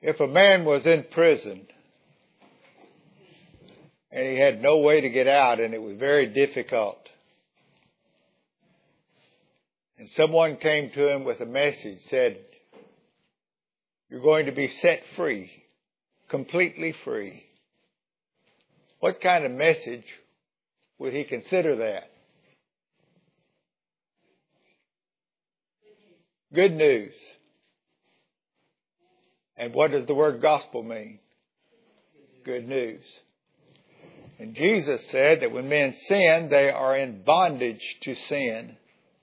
If a man was in prison and he had no way to get out and it was very difficult, and someone came to him with a message, said, "You're going to be set free, completely free," what kind of message would he consider that? Good news. And what does the word gospel mean? Good news. And Jesus said that when men sin, they are in bondage to sin.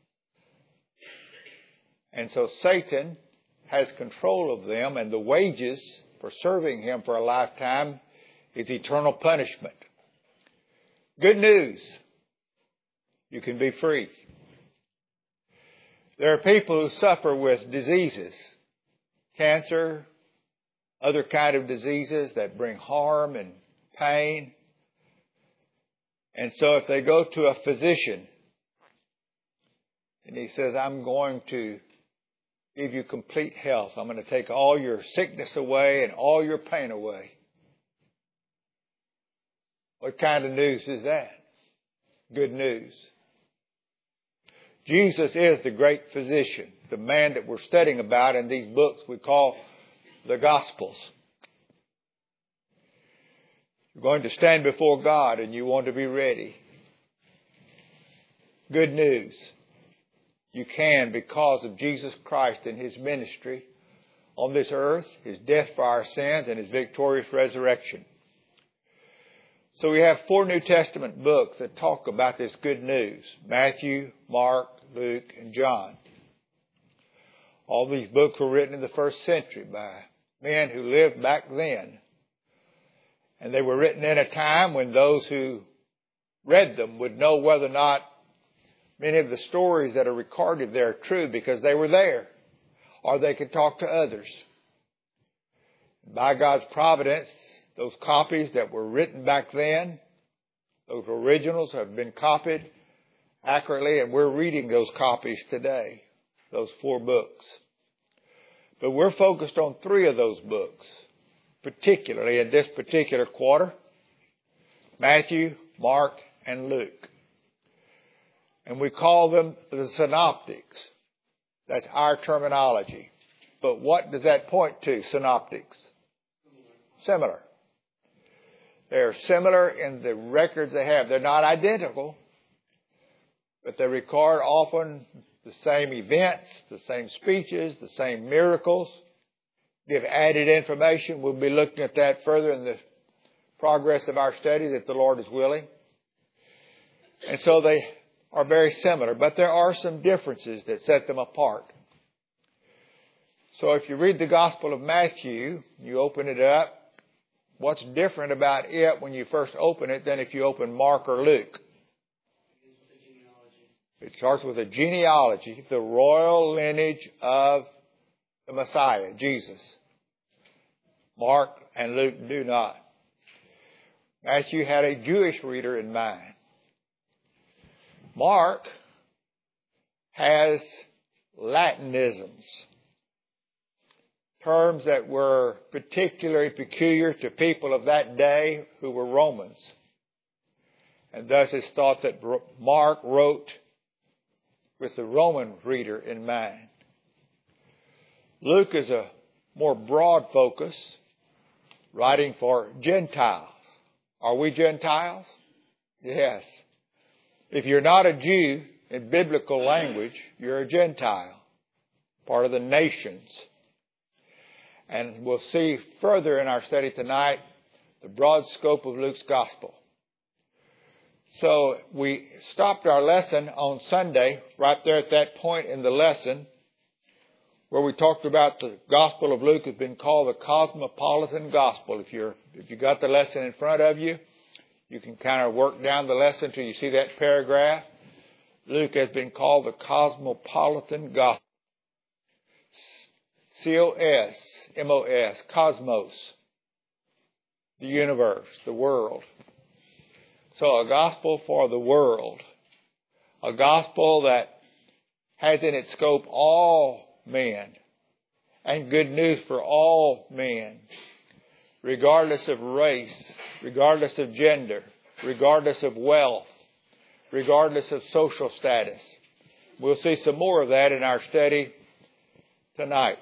And so Satan has control of them, and the wages for serving him for a lifetime is eternal punishment. Good news. You can be free. There are people who suffer with diseases, cancer, other kind of diseases that bring harm and pain. And so if they go to a physician and he says, "I'm going to give you complete health. I'm going to take all your sickness away and all your pain away." What kind of news is that? Good news. Jesus is the great physician, the man that we're studying about in these books we call the Gospels. You're going to stand before God and you want to be ready. Good news. You can because of Jesus Christ and His ministry on this earth, His death for our sins, and His victorious resurrection. So we have 4 New Testament books that talk about this good news: Matthew, Mark, Luke, and John. All these books were written in the first century by men who lived back then. And they were written in a time when those who read them would know whether or not many of the stories that are recorded there are true because they were there, or they could talk to others. By God's providence, those copies that were written back then, those originals have been copied accurately, and we're reading those copies today, those 4 books. But we're focused on 3 of those books, particularly in this particular quarter: Matthew, Mark, and Luke. And we call them the synoptics. That's our terminology. But what does that point to, synoptics? Similar. They're similar in the records they have. They're not identical, but they record often the same events, the same speeches, the same miracles. Give added information. We'll be looking at that further in the progress of our studies if the Lord is willing. And so they are very similar, but there are some differences that set them apart. So if you read the Gospel of Matthew, you open it up, what's different about it when you first open it than if you open Mark or Luke? It starts with a genealogy, the royal lineage of the Messiah, Jesus. Mark and Luke do not. Matthew had a Jewish reader in mind. Mark has Latinisms, terms that were particularly peculiar to people of that day who were Romans. And thus it's thought that Mark wrote with the Roman reader in mind. Luke is a more broad focus, writing for Gentiles. Are we Gentiles? Yes. If you're not a Jew in biblical language, you're a Gentile, part of the nations. And we'll see further in our study tonight the broad scope of Luke's gospel. So we stopped our lesson on Sunday, right there at that point in the lesson, where we talked about the Gospel of Luke has been called the cosmopolitan gospel. If you got the lesson in front of you, you can kind of work down the lesson till you see that paragraph. Luke has been called the cosmopolitan gospel. C-O-S-M-O-S, cosmos, the universe, the world. So a gospel for the world. A gospel that has in its scope all men and good news for all men, regardless of race, regardless of gender, regardless of wealth, regardless of social status. We'll see some more of that in our study tonight.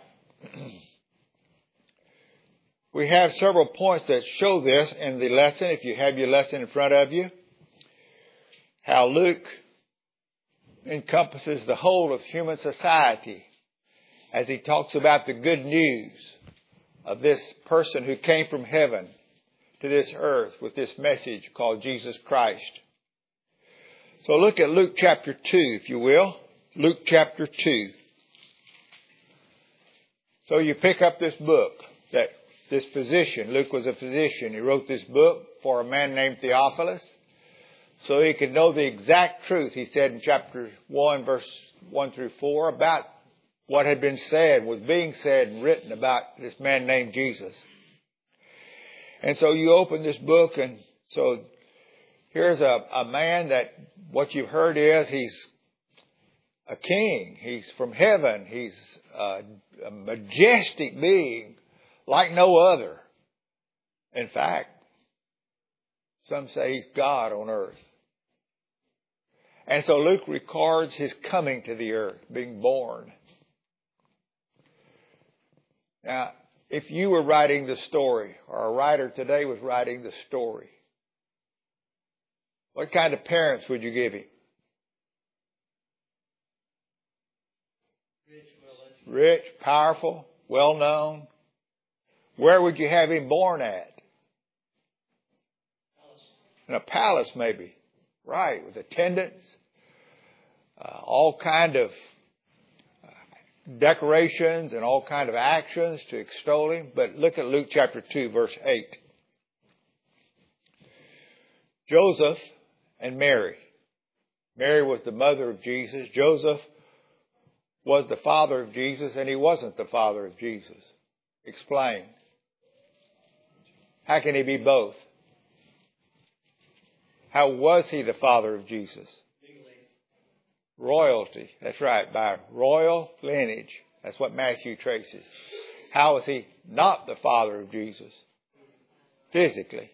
We have several points that show this in the lesson, if you have your lesson in front of you. How Luke encompasses the whole of human society as he talks about the good news of this person who came from heaven to this earth with this message called Jesus Christ. So look at Luke chapter 2, if you will. Luke chapter 2. So you pick up this book that this physician, Luke was a physician. He wrote this book for a man named Theophilus so he could know the exact truth, he said in chapter 1, verse 1 through 4, about what had been said, was being said and written about this man named Jesus. And so you open this book, and so here's a man that what you've heard is he's a king. He's from heaven. He's a majestic being like no other. In fact, some say he's God on earth. And so Luke records his coming to the earth, being born. Now, if you were writing the story, or a writer today was writing the story, what kind of parents would you give him? Rich, powerful, well-known. Where would you have him born at? In a palace, maybe. Right, with attendants, all kind of decorations and all kind of actions to extol him. But look at Luke chapter 2, verse 8. Joseph and Mary. Mary was the mother of Jesus. Joseph was the father of Jesus, and he wasn't the father of Jesus. Explain. How can he be both? How was he the father of Jesus? Royalty. That's right. By royal lineage. That's what Matthew traces. How was he not the father of Jesus? Physically.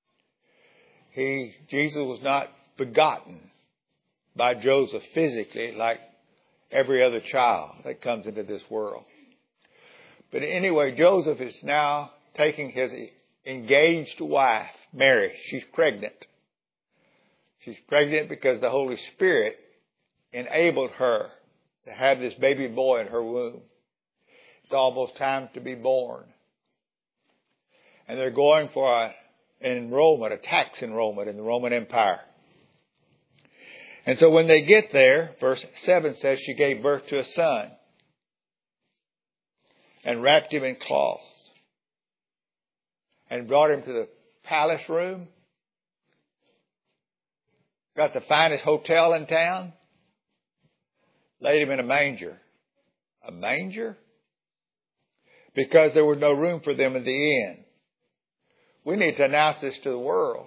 Jesus was not begotten by Joseph physically like every other child that comes into this world. But anyway, Joseph is now taking his engaged wife, Mary. She's pregnant. She's pregnant because the Holy Spirit enabled her to have this baby boy in her womb. It's almost time to be born. And they're going for an enrollment, a tax enrollment in the Roman Empire. And so when they get there, verse 7 says she gave birth to a son and wrapped him in cloths and brought him to the palace room. Got the finest hotel in town. Laid him in a manger. A manger? Because there was no room for them in the inn. We need to announce this to the world.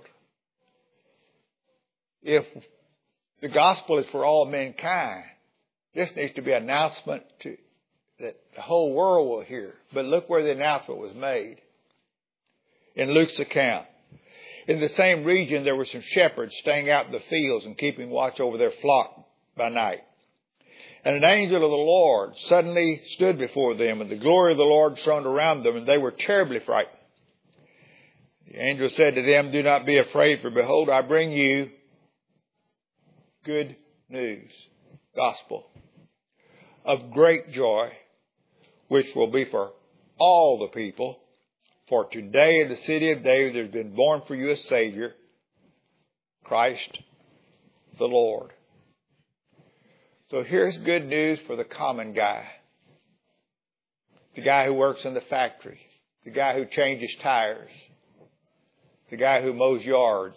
If the gospel is for all mankind, this needs to be an announcement that the whole world will hear. But look where the announcement was made. In Luke's account. In the same region, there were some shepherds staying out in the fields and keeping watch over their flock by night. And an angel of the Lord suddenly stood before them, and the glory of the Lord shone around them, and they were terribly frightened. The angel said to them, "Do not be afraid, for behold, I bring you good news, gospel, of great joy, which will be for all the people. For today in the city of David there has been born for you a Savior, Christ the Lord." So here's good news for the common guy. The guy who works in the factory. The guy who changes tires. The guy who mows yards.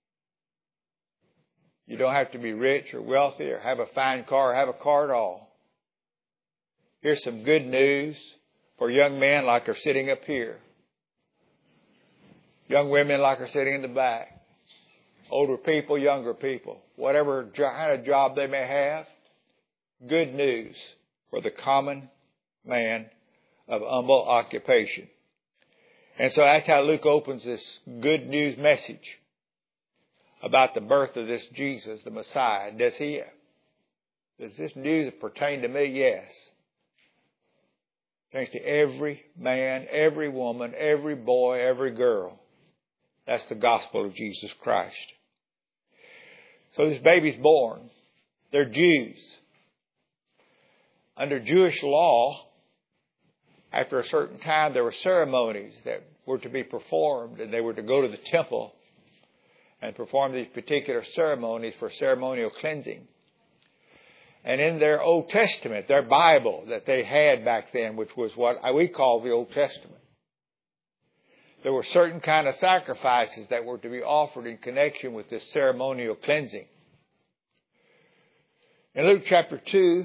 You don't have to be rich or wealthy or have a fine car or have a car at all. Here's some good news for young men like are sitting up here. Young women like are sitting in the back. Older people, younger people. Whatever kind of job they may have. Good news for the common man of humble occupation. And so that's how Luke opens this good news message about the birth of this Jesus, the Messiah. Does this news pertain to me? Yes. It pertains to every man, every woman, every boy, every girl. That's the gospel of Jesus Christ. So this baby's born. They're Jews. Under Jewish law, after a certain time, there were ceremonies that were to be performed, and they were to go to the temple and perform these particular ceremonies for ceremonial cleansing. And in their Old Testament, their Bible that they had back then, which was what we call the Old Testament, there were certain kind of sacrifices that were to be offered in connection with this ceremonial cleansing. In Luke chapter 2,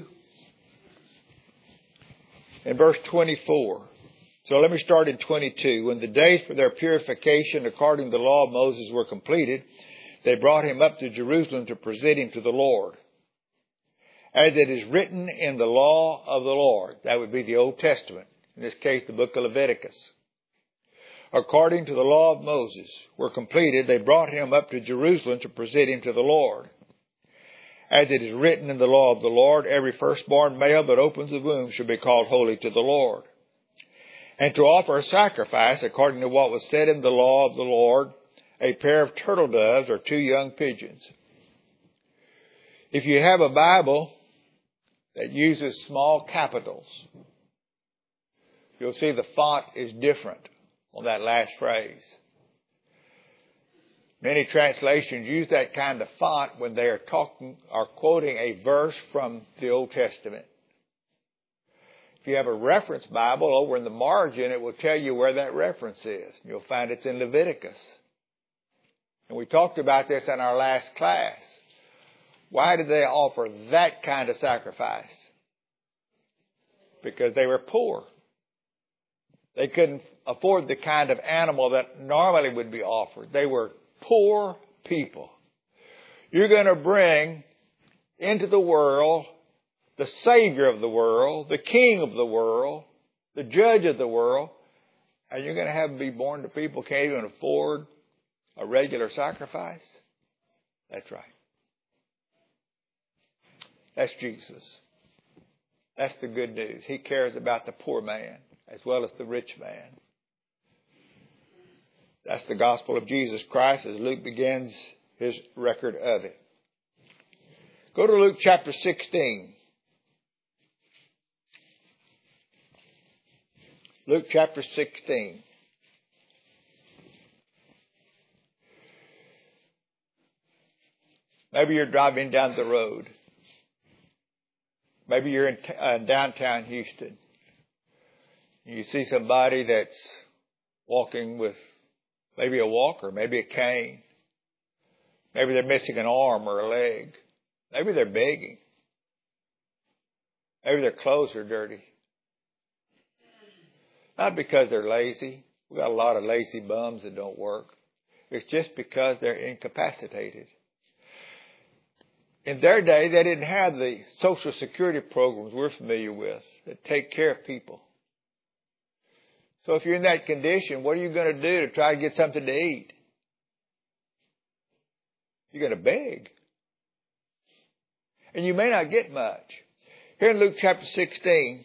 in verse 24. So let me start in 22. When the days for their purification according to the law of Moses were completed, they brought him up to Jerusalem to present him to the Lord. As it is written in the law of the Lord, that would be the Old Testament, in this case the book of Leviticus. According to the law of Moses were completed, they brought him up to Jerusalem to present him to the Lord. As it is written in the law of the Lord, every firstborn male that opens the womb shall be called holy to the Lord. And to offer a sacrifice, according to what was said in the law of the Lord, a pair of turtle doves or 2 young pigeons. If you have a Bible that uses small capitals, you'll see the font is different on that last phrase. Many translations use that kind of font when they are talking or quoting a verse from the Old Testament. If you have a reference Bible, over in the margin, it will tell you where that reference is. You'll find it's in Leviticus. And we talked about this in our last class. Why did they offer that kind of sacrifice? Because they were poor. They couldn't afford the kind of animal that normally would be offered. They were poor people. You're going to bring into the world the Savior of the world, the King of the world, the Judge of the world, and you're going to have him be born to people who can't even afford a regular sacrifice? That's right. That's Jesus. That's the good news. He cares about the poor man as well as the rich man. That's the gospel of Jesus Christ as Luke begins his record of it. Go to Luke chapter 16. Luke chapter 16. Maybe you're driving down the road. Maybe you're in downtown Houston. You see somebody that's walking with maybe a walker, maybe a cane. Maybe they're missing an arm or a leg. Maybe they're begging. Maybe their clothes are dirty. Not because they're lazy. We've got a lot of lazy bums that don't work. It's just because they're incapacitated. In their day, they didn't have the Social Security programs we're familiar with that take care of people. So if you're in that condition, what are you going to do to try to get something to eat? You're going to beg. And you may not get much. Here in Luke chapter 16,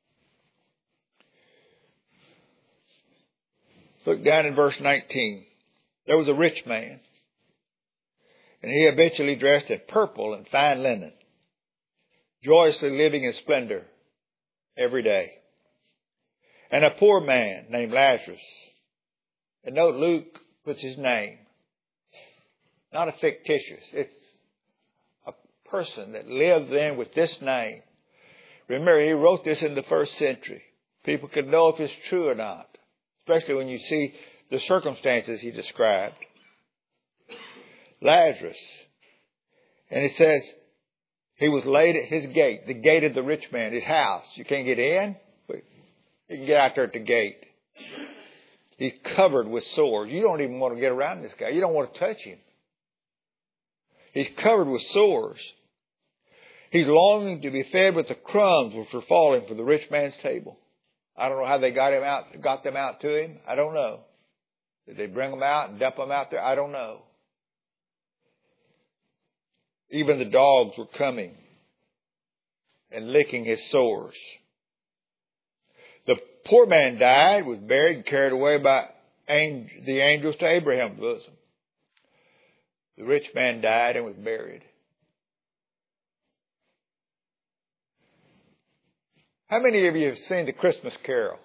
look down in verse 19. There was a rich man, and he habitually dressed in purple and fine linen, joyously living in splendor every day. And a poor man named Lazarus. And note Luke puts his name. Not a fictitious. It's a person that lived then with this name. Remember, he wrote this in the 1st century. People could know if it's true or not. Especially when you see the circumstances he described. Lazarus. And it says, he was laid at his gate, the gate of the rich man, his house. You can't get in, but you can get out there at the gate. He's covered with sores. You don't even want to get around this guy. You don't want to touch him. He's covered with sores. He's longing to be fed with the crumbs which were falling from the rich man's table. I don't know how they got them out to him. I don't know. Did they bring them out and dump them out there? I don't know. Even the dogs were coming and licking his sores. The poor man died, was buried, and carried away by the angels to Abraham's bosom. The rich man died and was buried. How many of you have seen the Christmas Carol?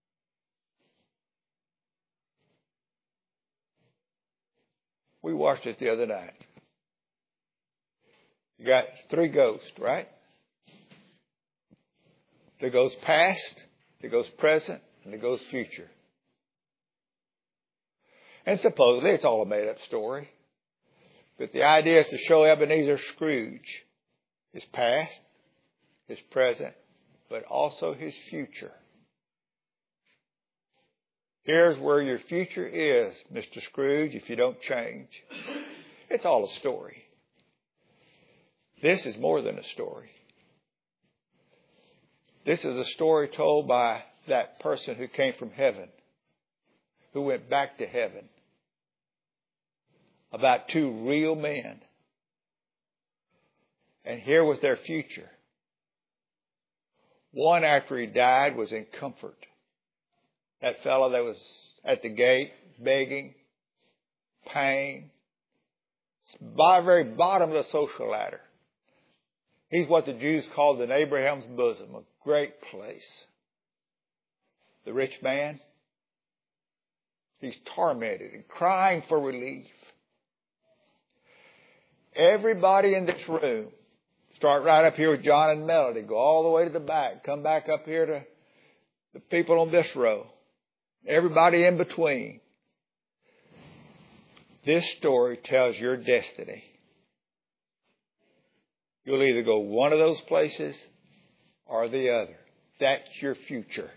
We watched it the other night. You got 3 ghosts, right? There goes past, there goes present, and there goes future. And supposedly it's all a made-up story. But the idea is to show Ebenezer Scrooge his past, his present, but also his future. Here's where your future is, Mr. Scrooge, if you don't change. It's all a story. This is more than a story. This is a story told by that person who came from heaven, who went back to heaven, about 2 real men. And here was their future. One, after he died, was in comfort. That fellow that was at the gate begging, pain, by the very bottom of the social ladder. He's what the Jews called in Abraham's bosom, a great place. The rich man, he's tormented and crying for relief. Everybody in this room, start right up here with John and Melody, go all the way to the back, come back up here to the people on this row. Everybody in between. This story tells your destiny. You'll either go one of those places or the other. That's your future.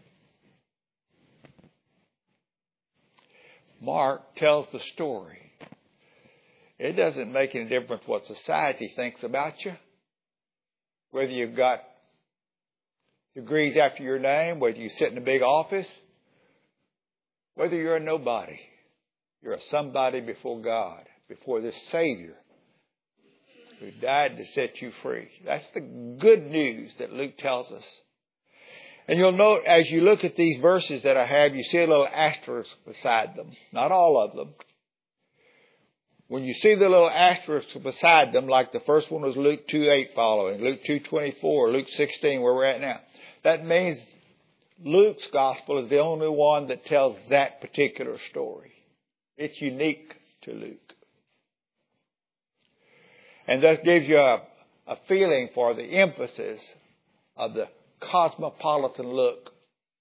Mark tells the story. It doesn't make any difference what society thinks about you. Whether you've got degrees after your name, whether you sit in a big office, whether you're a nobody, you're a somebody before God, before this Savior who died to set you free. That's the good news that Luke tells us. And you'll note as you look at these verses that I have, you see a little asterisk beside them. Not all of them. When you see the little asterisk beside them, like the first one was Luke 2:8 following, Luke 2:24, Luke 16, where we're at now, that means Luke's gospel is the only one that tells that particular story. It's unique to Luke. And thus gives you a feeling for the emphasis of the cosmopolitan look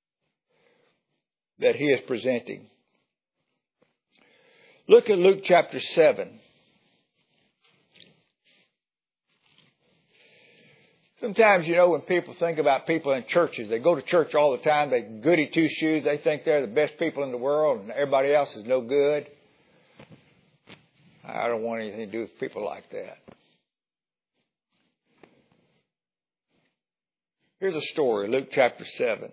that he is presenting. Look at Luke chapter 7. Sometimes, when people think about people in churches, they go to church all the time, they goody two-shoes, they think they're the best people in the world and everybody else is no good. I don't want anything to do with people like that. Here's a story, Luke chapter 7.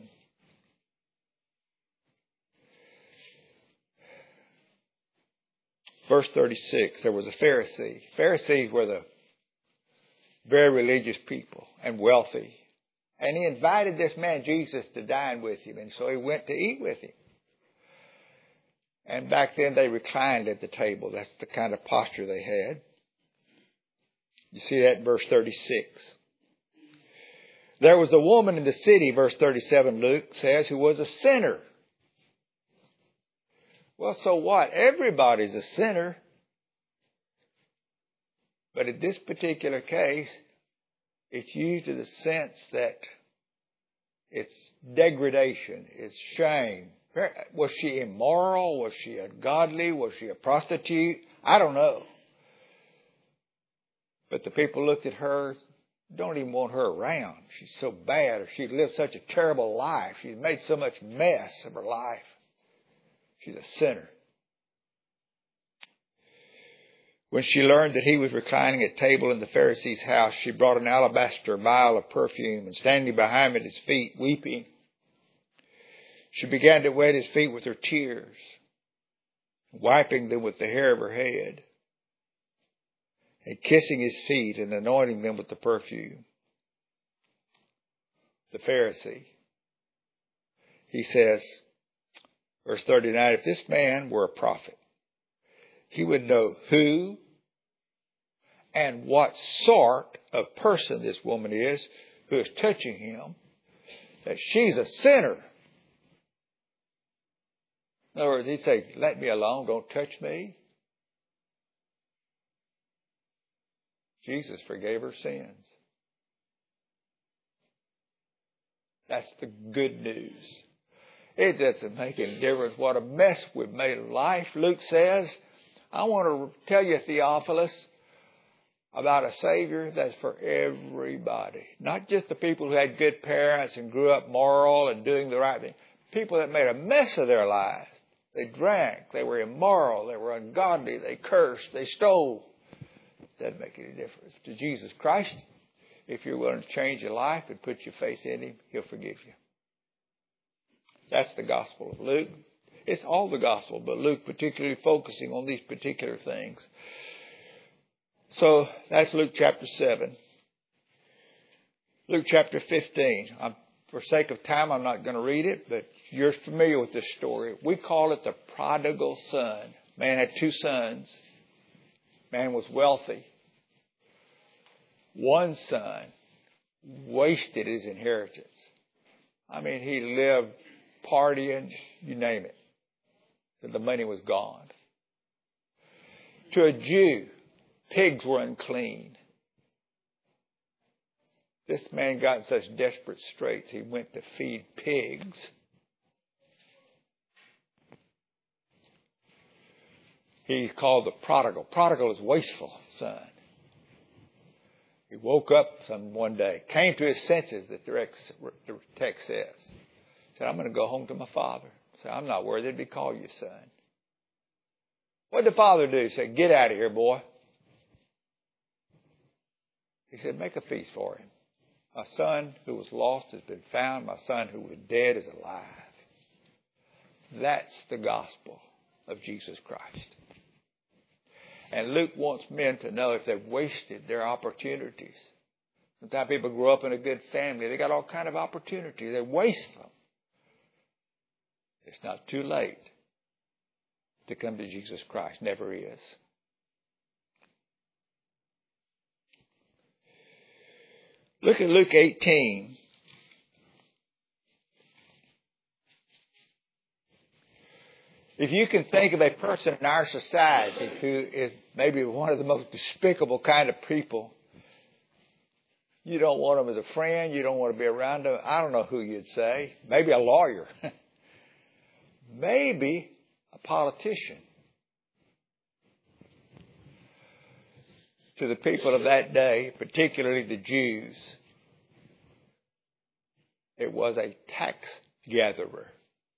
Verse 36, there was a Pharisee. Pharisees were the very religious people and wealthy. And he invited this man, Jesus, to dine with him. And so he went to eat with him. And back then they reclined at the table. That's the kind of posture they had. You see that in verse 36. There was a woman in the city, verse 37, Luke says, who was a sinner. Well, so what? Everybody's a sinner. But in this particular case, it's used in the sense that it's degradation, it's shame. Was she immoral? Was she ungodly? Was she a prostitute? I don't know. But the people looked at her, don't even want her around. She's so bad, or she lived such a terrible life. She's made so much mess of her life. She's a sinner. When she learned that he was reclining at table in the Pharisee's house, she brought an alabaster vial of perfume, and standing behind him at his feet, weeping, She began to wet his feet with her tears, wiping them with the hair of her head, and kissing his feet and anointing them with the perfume. The Pharisee, he says, verse 39, if this man were a prophet, he would know who and what sort of person this woman is who is touching him, that she's a sinner. In other words, he'd say, let me alone, don't touch me. Jesus forgave her sins. That's the good news. It doesn't make any difference what a mess we've made of life. Luke says, I want to tell you, Theophilus, about a Savior that's for everybody. Not just the people who had good parents and grew up moral and doing the right thing. People that made a mess of their lives. They drank, they were immoral, they were ungodly, they cursed, they stole. Doesn't make any difference. To Jesus Christ, if you're willing to change your life and put your faith in Him, He'll forgive you. That's the gospel of Luke. It's all the gospel, but Luke particularly focusing on these particular things. So that's Luke chapter 7. Luke chapter 15. For sake of time, I'm not going to read it, but you're familiar with this story. We call it the prodigal son. Man had two sons. Man was wealthy. One son wasted his inheritance. I mean, he lived partying, you name it. The money was gone. To a Jew, pigs were unclean. This man got in such desperate straits, he went to feed pigs. He's called the prodigal. Prodigal is wasteful son. He woke up one day, came to his senses, the text says. Said, I'm going to go home to my father. Said, I'm not worthy to be called your son. What did the father do? He said, get out of here, boy. He said, make a feast for him. My son who was lost has been found. My son who was dead is alive. That's the gospel of Jesus Christ. And Luke wants men to know if they've wasted their opportunities. Sometimes people grow up in a good family. They got all kind of opportunities. They waste them. It's not too late to come to Jesus Christ. Never is. Look at Luke 18. If you can think of a person in our society who is maybe one of the most despicable kind of people, you don't want them as a friend, you don't want to be around them. I don't know who you'd say. Maybe a lawyer. Maybe a politician. To the people of that day, particularly the Jews, it was a tax gatherer.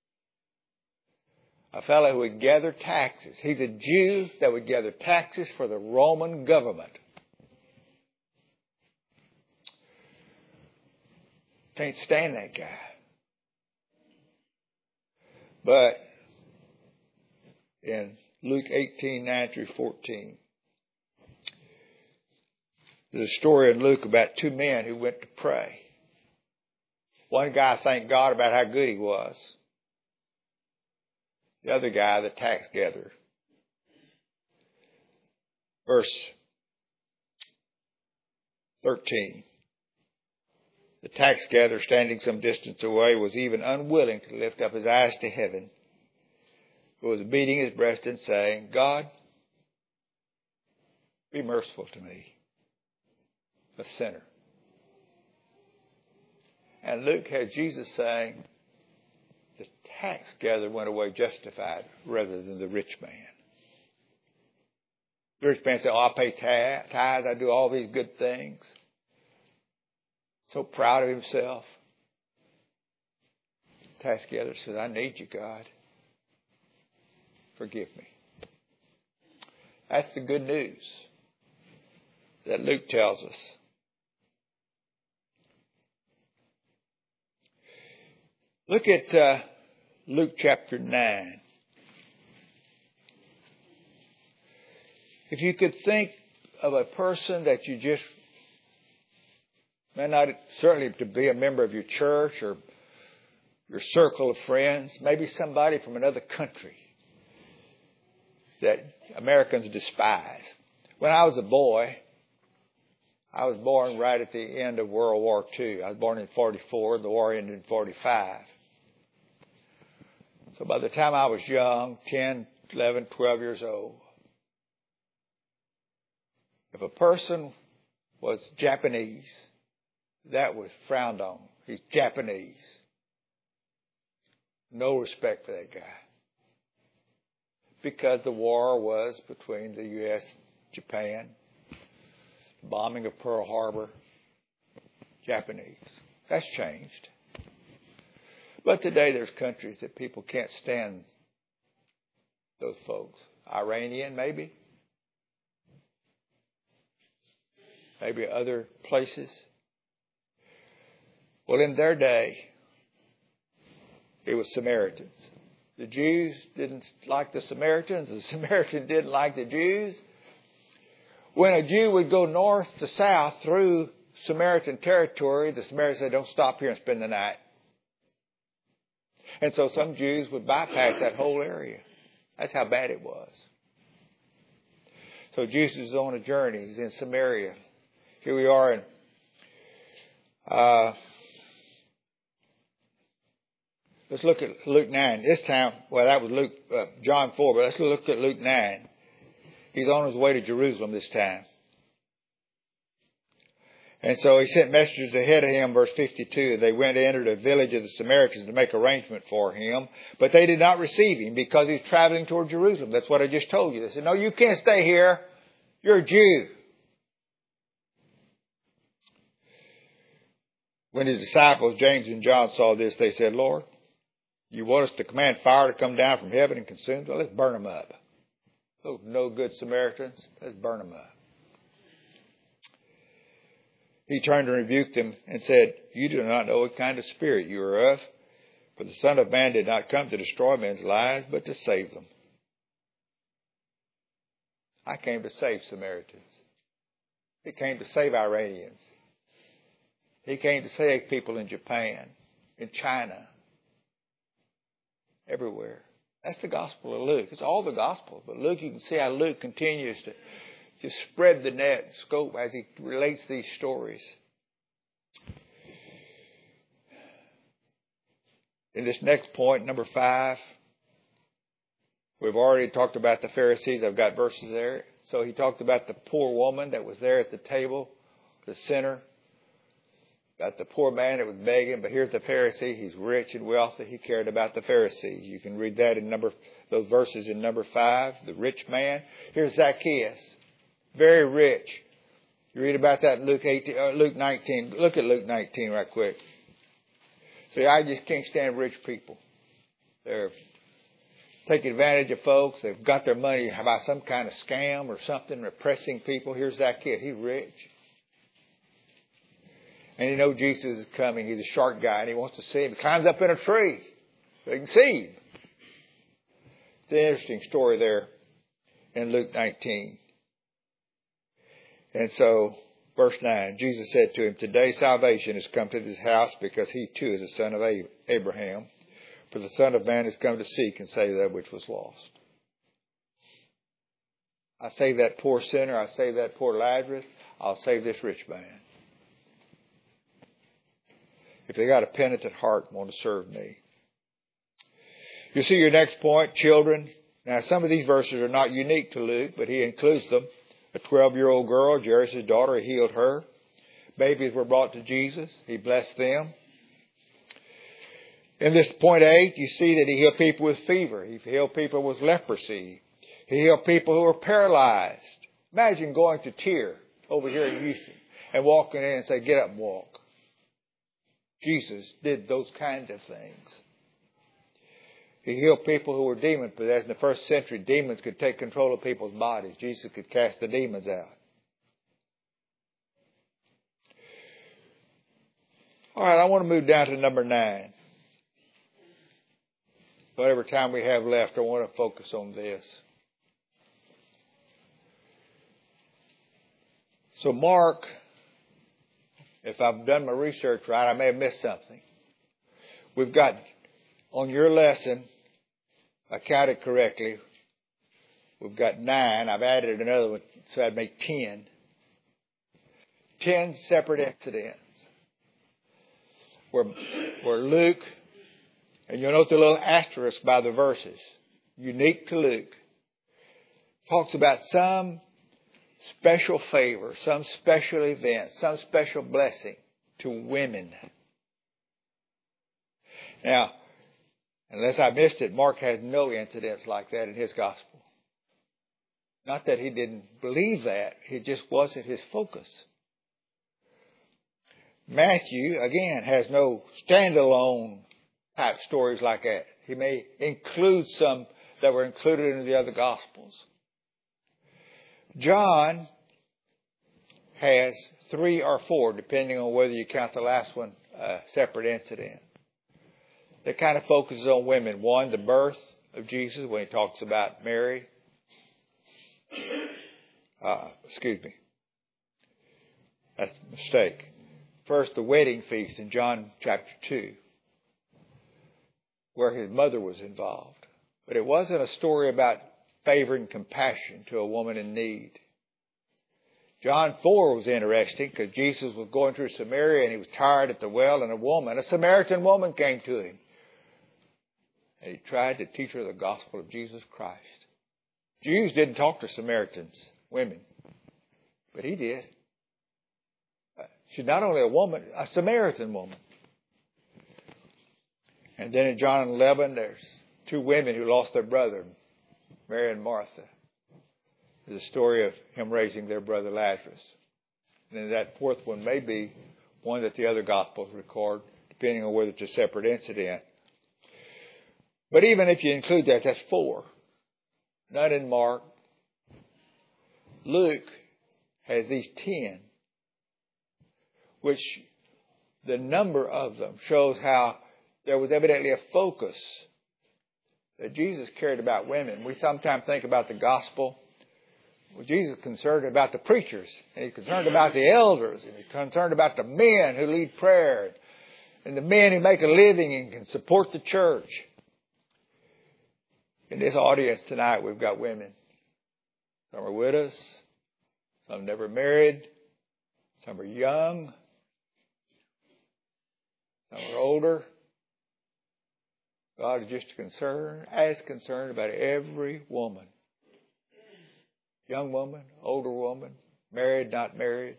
A fellow who would gather taxes. He's a Jew that would gather taxes for the Roman government. Can't stand that guy. But in Luke 18:9-14, there's a story in Luke about two men who went to pray. One guy thanked God about how good he was. The other guy, the tax gatherer. Verse 13. The tax gatherer, standing some distance away, was even unwilling to lift up his eyes to heaven, but was beating his breast and saying, God, be merciful to me, a sinner. And Luke has Jesus saying, the tax gatherer went away justified rather than the rich man. The rich man said, I pay tithes, I do all these good things. So proud of himself. The tax gatherer says, I need you, God. Forgive me. That's the good news that Luke tells us. Look at Luke chapter 9. If you could think of a person that you just, may not certainly to be a member of your church or your circle of friends, maybe somebody from another country that Americans despise. When I was a boy, I was born right at the end of World War II. I was born in 44. The war ended in 45. So by the time I was young, 10, 11, 12 years old, if a person was Japanese, that was frowned on. He's Japanese. No respect for that guy. Because the war was between the U.S. and Japan. Bombing of Pearl Harbor. Japanese. That's changed. But today there's countries that people can't stand those folks. Iranian, maybe. Maybe other places. Well, in their day, it was Samaritans. The Jews didn't like the Samaritans. The Samaritans didn't like the Jews. When a Jew would go north to south through Samaritan territory, the Samaritans said, don't stop here and spend the night. And so some Jews would bypass that whole area. That's how bad it was. So Jesus is on a journey. He's in Samaria. Here we are in let's look at Luke 9. This time, well, that was John 4, but let's look at Luke 9. He's on his way to Jerusalem this time. And so he sent messengers ahead of him, verse 52. They went and entered a village of the Samaritans to make arrangement for him, but they did not receive him because he's traveling toward Jerusalem. That's what I just told you. They said, no, you can't stay here. You're a Jew. When his disciples, James and John, saw this, they said, Lord, you want us to command fire to come down from heaven and consume them? Let's burn them up. Those no good Samaritans, let's burn them up. He turned and rebuked them and said, you do not know what kind of spirit you are of, for the Son of Man did not come to destroy men's lives, but to save them. I came to save Samaritans. He came to save Iranians. He came to save people in Japan, in China, everywhere. That's the gospel of Luke. It's all the gospel. But Luke, you can see how Luke continues to just spread the net scope as he relates these stories. In this next point, number 5, we've already talked about the Pharisees. I've got verses there. So he talked about the poor woman that was there at the table, the sinner. Got the poor man that was begging, but here's the Pharisee. He's rich and wealthy. He cared about the Pharisees. You can read that in those verses in number 5. The rich man. Here's Zacchaeus, very rich. You read about that in Luke 19. Look at Luke 19 right quick. See, I just can't stand rich people. They're taking advantage of folks. They've got their money by some kind of scam or something, repressing people. Here's Zacchaeus. He's rich. And you know Jesus is coming. He's a sharp guy and he wants to see him. He climbs up in a tree so he can see him. It's an interesting story there in Luke 19. And so, verse 9, Jesus said to him, today salvation has come to this house because he too is a son of Abraham. For the Son of Man has come to seek and save that which was lost. I save that poor sinner. I save that poor Lazarus. I'll save this rich man. If they got a penitent heart and want to serve me. You see your next point, children. Now, some of these verses are not unique to Luke, but he includes them. A 12-year-old girl, Jairus' daughter, he healed her. Babies were brought to Jesus. He blessed them. In this point 8, you see that he healed people with fever. He healed people with leprosy. He healed people who were paralyzed. Imagine going to Tyre over here in Houston and walking in and say, get up and walk. Jesus did those kinds of things. He healed people who were demon possessed. In the first century, demons could take control of people's bodies. Jesus could cast the demons out. All right, I want to move down to number 9. whatever time we have left, I want to focus on this. So Mark, if I've done my research right, I may have missed something. We've got, on your lesson, I counted correctly, we've got 9. I've added another one, so I'd make 10. 10 separate incidents where Luke, and you'll note the little asterisk by the verses, unique to Luke, talks about some special favor, some special event, some special blessing to women. Now, unless I missed it, Mark has no incidents like that in his gospel. Not that he didn't believe that, it just wasn't his focus. Matthew, again, has no standalone type stories like that. He may include some that were included in the other Gospels. John has 3 or 4, depending on whether you count the last one a separate incident. That kind of focuses on women. 1, the birth of Jesus, when he talks about Mary. That's a mistake. First, the wedding feast in John chapter 2, where his mother was involved. But it wasn't a story about favor and compassion to a woman in need. John 4 was interesting because Jesus was going through Samaria and he was tired at the well, and a Samaritan woman came to him. And he tried to teach her the gospel of Jesus Christ. Jews didn't talk to Samaritans, women, but he did. She's not only a woman, a Samaritan woman. And then in John 11, there's 2 women who lost their brother, Mary and Martha. There's a story of him raising their brother Lazarus. And then that 4th one may be one that the other Gospels record, depending on whether it's a separate incident. But even if you include that, that's 4. Not in Mark. Luke has these 10, which the number of them shows how there was evidently a focus that Jesus cared about women. We sometimes think about the gospel. Well, Jesus is concerned about the preachers, and he's concerned about the elders, and he's concerned about the men who lead prayer, and the men who make a living and can support the church. In this audience tonight, we've got women. Some are widows, some never married, some are young, some are older. God is just as concerned about every woman. Young woman, older woman, married, not married,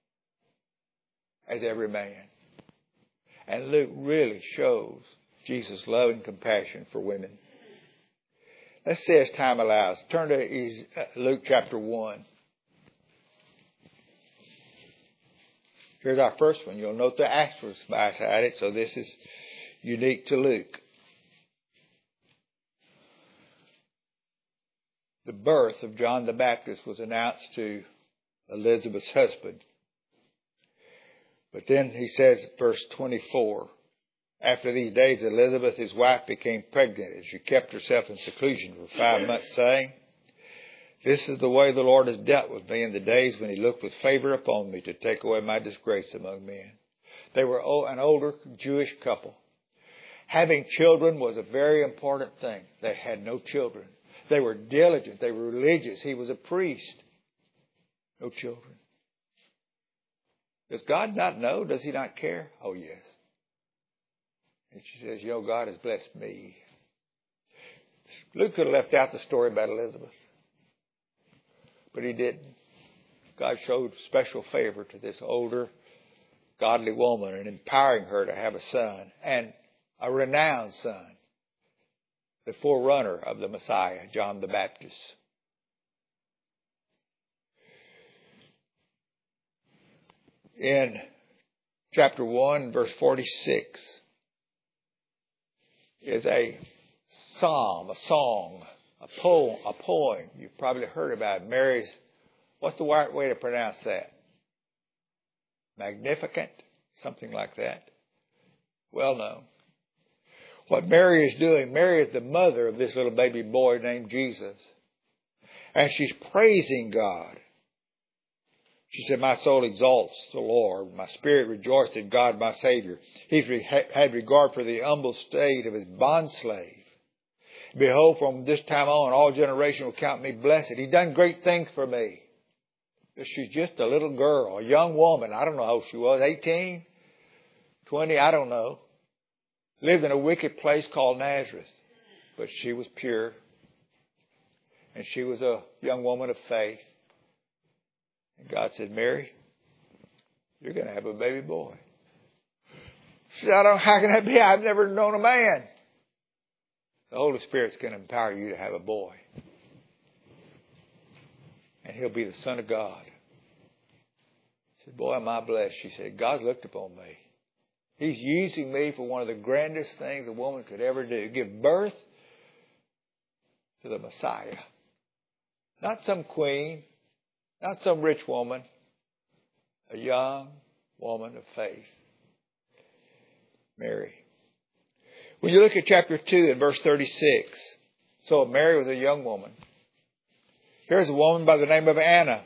as every man. And Luke really shows Jesus' love and compassion for women. Let's see as time allows. Turn to Luke chapter 1. Here's our first one. You'll note the asterisk beside it, so this is unique to Luke. The birth of John the Baptist was announced to Elizabeth's husband. But then he says, verse 24, after these days Elizabeth, his wife, became pregnant, and she kept herself in seclusion for 5 months, saying, this is the way the Lord has dealt with me in the days when he looked with favor upon me to take away my disgrace among men. They were an older Jewish couple. Having children was a very important thing. They had no children. They were diligent. They were religious. He was a priest. No children. Does God not know? Does he not care? Oh, yes. And she says, God has blessed me. Luke could have left out the story about Elizabeth. But he didn't. God showed special favor to this older, godly woman and empowering her to have a son, and a renowned son, the forerunner of the Messiah, John the Baptist. In chapter 1, verse 46, is a psalm, a song, a poem. You've probably heard about it. Mary's, what's the right way to pronounce that? Magnificent? Something like that. Well known. what Mary is doing, Mary is the mother of this little baby boy named Jesus. And she's praising God. She said, my soul exalts the Lord. My spirit rejoiced in God, my Savior. He's had regard for the humble state of his bondslave. Behold, from this time on, all generations will count me blessed. He's done great things for me. She's just a little girl, a young woman. I don't know how old she was, 18, 20, I don't know. Lived in a wicked place called Nazareth. But she was pure. And she was a young woman of faith. And God said, Mary, you're going to have a baby boy. She said, how can that be? I've never known a man. The Holy Spirit's going to empower you to have a boy. And he'll be the Son of God. I said, boy, am I blessed. She said, God's looked upon me. He's using me for one of the grandest things a woman could ever do. Give birth to the Messiah. Not some queen. Not some rich woman. A young woman of faith. Mary. When you look at chapter 2 and verse 36. So Mary was a young woman. Here's a woman by the name of Anna.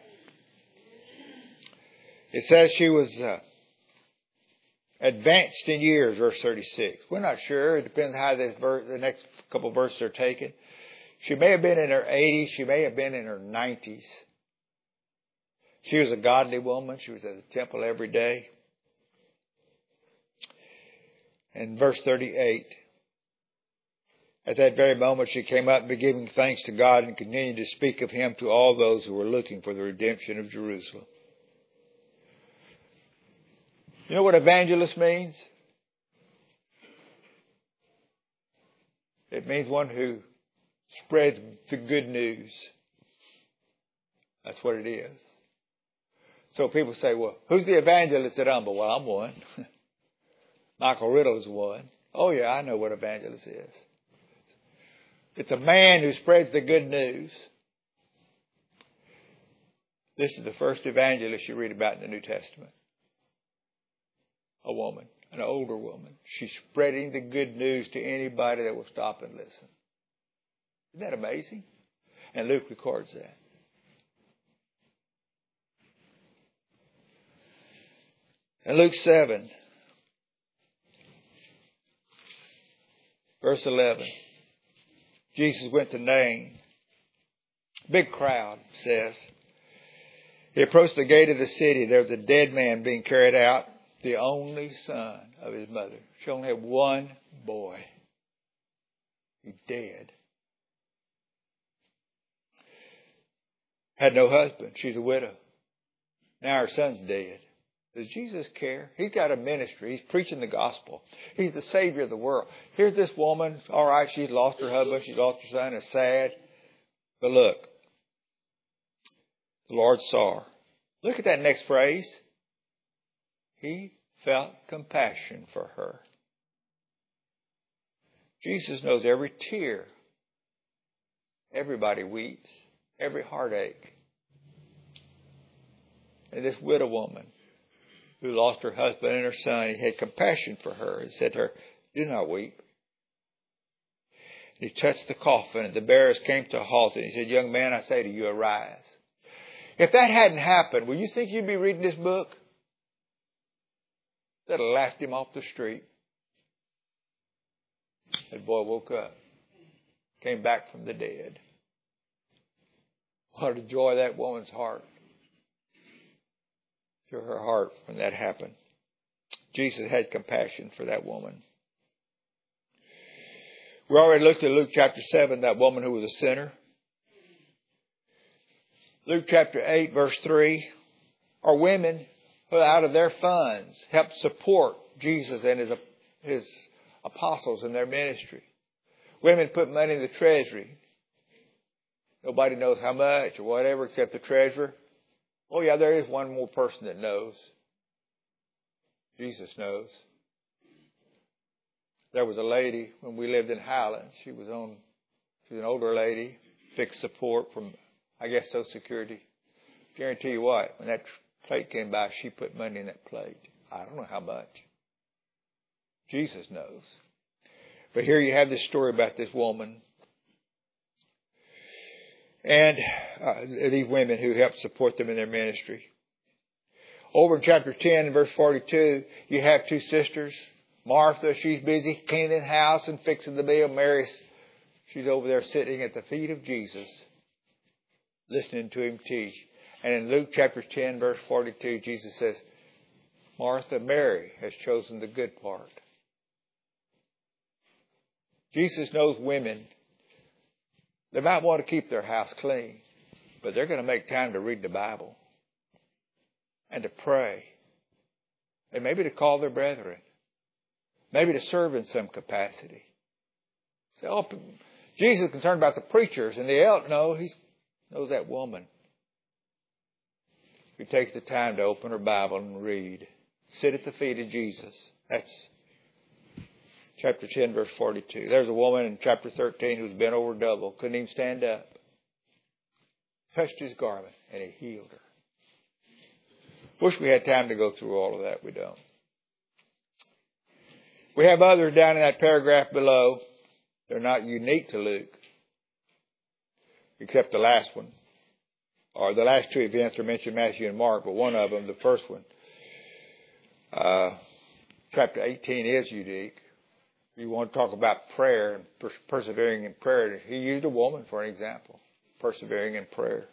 It says she was advanced in years, verse 36. We're not sure. It depends how the next couple of verses are taken. She may have been in her 80s. She may have been in her 90s. She was a godly woman. She was at the temple every day. And verse 38. At that very moment she came up and began giving thanks to God and continued to speak of him to all those who were looking for the redemption of Jerusalem. You know what evangelist means? It means one who spreads the good news. That's what it is. So people say, well, who's the evangelist at Humble? Well, I'm one. Michael Riddle is one. Oh, yeah, I know what evangelist is. It's a man who spreads the good news. This is the first evangelist you read about in the New Testament. A woman, an older woman. She's spreading the good news to anybody that will stop and listen. Isn't that amazing? And Luke records that. In Luke 7, verse 11, Jesus went to Nain. Big crowd, says. He approached the gate of the city. There was a dead man being carried out, the only son of his mother. She only had one boy. He's dead. Had no husband. She's a widow. Now her son's dead. Does Jesus care? He's got a ministry. He's preaching the gospel. He's the Savior of the world. Here's this woman. All right, she's lost her husband. She's lost her son. It's sad. But look. The Lord saw her. Look at that next phrase. He felt compassion for her. Jesus knows every tear. Everybody weeps. Every heartache. And this widow woman who lost her husband and her son, he had compassion for her. He said to her, do not weep. He touched the coffin and the bearers came to a halt and he said, young man, I say to you, arise. If that hadn't happened, will you think you'd be reading this book? That would have laughed him off the street. That boy woke up, came back from the dead. What a joy that woman's heart. To her heart when that happened. Jesus had compassion for that woman. We already looked at Luke chapter 7, that woman who was a sinner. Luke chapter 8, verse 3, are women who out of their funds helped support Jesus and his apostles in their ministry. Women put money in the treasury. Nobody knows how much or whatever except the treasurer. Oh, yeah, there is one more person that knows. Jesus knows. There was a lady when we lived in Highlands. She was an older lady, fixed support from, I guess, Social Security. Guarantee you what, when that plate came by, she put money in that plate. I don't know how much. Jesus knows. But here you have this story about this woman and these women who helped support them in their ministry. Over in chapter 10 and verse 42, you have two sisters. Martha, she's busy cleaning the house and fixing the meal. Mary, she's over there sitting at the feet of Jesus, listening to him teach. And in Luke chapter 10, verse 42, Jesus says, Martha, Mary has chosen the good part. Jesus knows women. They might want to keep their house clean, but they're going to make time to read the Bible and to pray, and maybe to call their brethren, maybe to serve in some capacity. Say, oh, Jesus is concerned about the preachers and the elders. No, he knows that woman who takes the time to open her Bible and read. Sit at the feet of Jesus. That's chapter 10, verse 42. There's a woman in chapter 13 who's bent over double, couldn't even stand up. Touched his garment and he healed her. Wish we had time to go through all of that. We don't. We have others down in that paragraph below. They're not unique to Luke, except the last one. Or the last two events are mentioned, Matthew and Mark, but one of them, the first one, chapter 18 is unique. You want to talk about prayer and persevering in prayer. He used a woman for an example, persevering in prayer.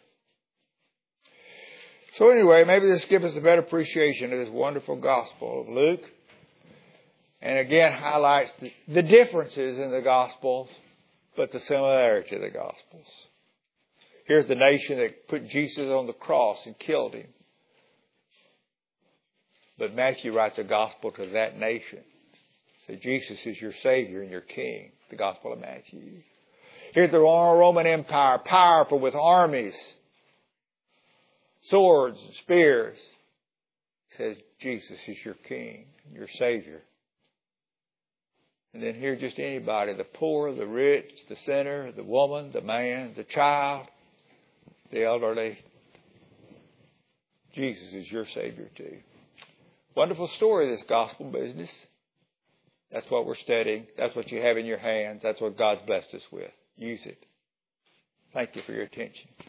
So anyway, maybe this gives us a better appreciation of this wonderful gospel of Luke. And again, highlights the differences in the gospels, but the similarity of the gospels. Here's the nation that put Jesus on the cross and killed him. But Matthew writes a gospel to that nation. So Jesus is your Savior and your King. The Gospel of Matthew. Here's the Roman Empire, powerful with armies, swords and spears. He says Jesus is your King, your Savior. And then here just anybody, the poor, the rich, the sinner, the woman, the man, the child, the elderly. Jesus is your Savior too. Wonderful story, this gospel business. That's what we're studying. That's what you have in your hands. That's what God's blessed us with. Use it. Thank you for your attention.